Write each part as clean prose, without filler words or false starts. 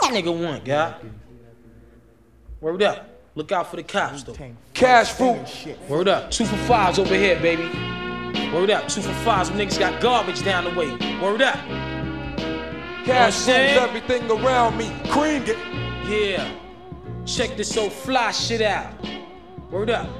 nigga want, guy? Word up. Look out for the cops, though. Cash fruit. Word up. 2 for 5s over here, baby. Word up. 2 for 5s. Them niggas got garbage down the way. Word up. Cash fruit's everything around me. Cream it. Yeah. Check this old fly shit out. Word up.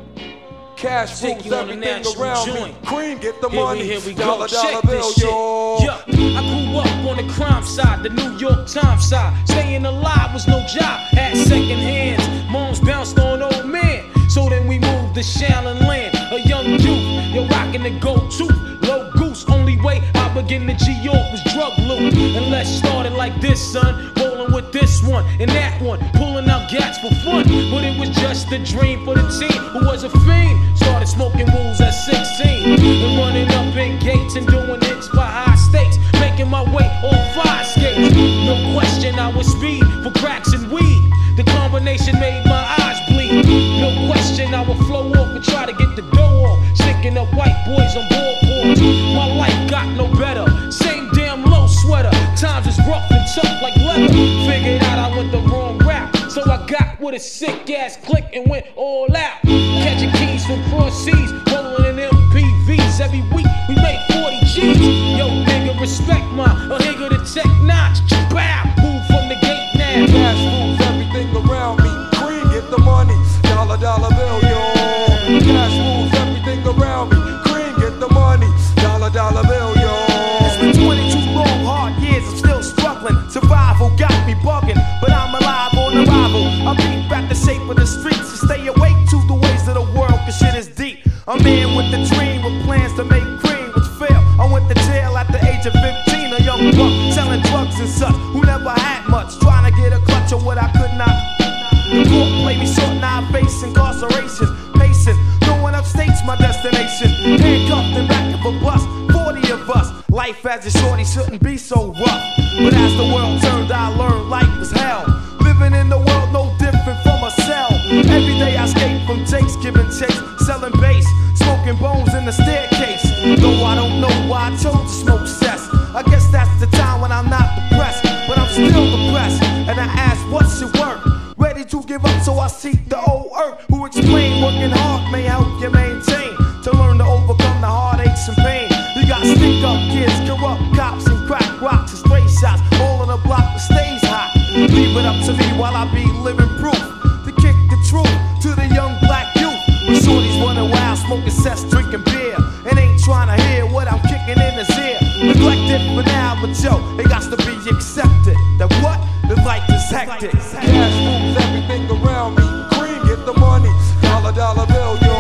Cash Take fruit's you on a everything natural around joint. me. Cream get the Here money. we go. Dollar Check bill, this shit. yo. Yeah. I grew up on the crime side, the New York Times side. Staying alive was no job. Had second hands. Moms bounced on old men. So then we moved to Shaolin Land. A young youth, you're rocking the gold tooth. Low goose, only way I begin to G-York was drug loot. And let's start it like this, son. Rolling with this one and that one. Pulling out gats for fun. But it was just a dream for the teen who was a fiend. Started smoking wools at 16. And running up in gates and doing hits for high stakes. Making my way on 5 skates. No question I was speed for cracks and weed. The combination made my eyes bleed. No question I would flow off and try to get the dough off. Sticking up white boys on boardboards. My life got no better. Same damn low sweater. Times is rough and tough like leather. Figured out I went the wrong route. So I got with a sick ass click and went all out. Catching keys from cross seas. Rolling in MPVs. Every week we made 40 G's. Yo, nigga, respect my a nigga to tech notch. Bow. Move from the gate now. Cash fruit's everything around me. Cream get the money. Dollar bill, yo. Cash fruit's everything around me. Cream get the money. Dollar bill, yo. It's been 22 long, hard years. I'm still struggling. Survival got me bugging, but I'm alive on arrival. I beat back the shape of the streets and stay awake to the ways of the world, cause shit is deep. A man with a dream with plans to make cream, which failed. I went to jail at the age of 15, a young buck selling drugs and such, who never had much, trying to get a clutch of what I could not. The court played me short, now I face incarceration. Pacing, going upstate's my destination. Handcuffed in back of a bus, 40 of us. Life as a shorty shouldn't be so rough. But as the world turned, I learned life was hell. Living in the world no different from a cell. Every day I escape from Jake's, giving chase, selling bass, smoking bones in the staircase. Though I don't know why I chose to smoke cess. I guess that's the time when I'm not depressed, but I'm still depressed. And I ask, what's your work? Ready to give up, so I seek the old earth who explain working hard may help you maintain. To learn to overcome the heartaches and pain. You got stick up kids, corrupt cops, and crack rocks and stray shots. All on the block that stays hot. Leave it up to me while I be living proof. To kick the truth to the young black youth. When shorties running wild, smoking cess, drinking beer. And ain't trying to hear what I'm kicking in his ear. Neglected for now, but yo, it got to be accepted. That what? The life is hectic. Cash fruit's everything around me. Cream get the money. Dollar bill, yo.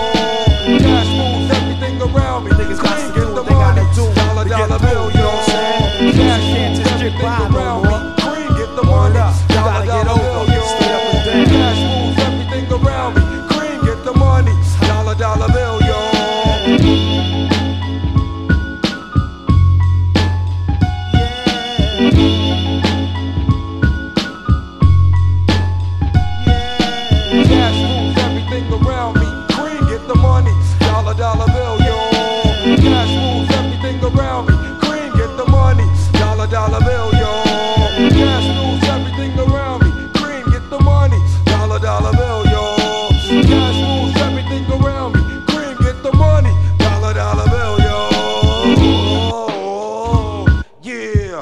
Cash fruit's everything around me. Niggas got Cream to get do the what they gotta money. do to get Dollar bill, through, yo. you know what I'm saying? Cash Can't fruit's just get everything by no around more. me. Cream get the money. up. You gotta get Dollar over. bill, yo. Stay up and down. Cash fruit's everything around me. Cream get the money. Dollar bill, yo. Cash fruit's everything around me. Cream get the money. Dollar bill, yo. Cash fruit's everything around me. Cream get the money. Dollar bill, yo. Cash fruit's everything around me. Cream get the money. Dollar bill, yo. Cash fruit's everything around me. Cream get the money. Dollar bill, yo. Yeah.